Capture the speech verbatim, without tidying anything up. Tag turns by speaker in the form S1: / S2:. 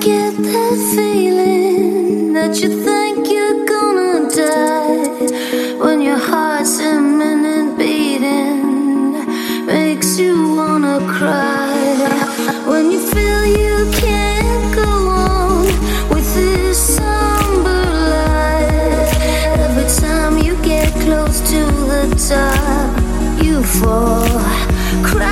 S1: get that feeling that you think you're gonna die, when your heart's a minute beating, makes you wanna cry, when you feel you can't go on with this somber life, every time you get close to the top you fall, cry.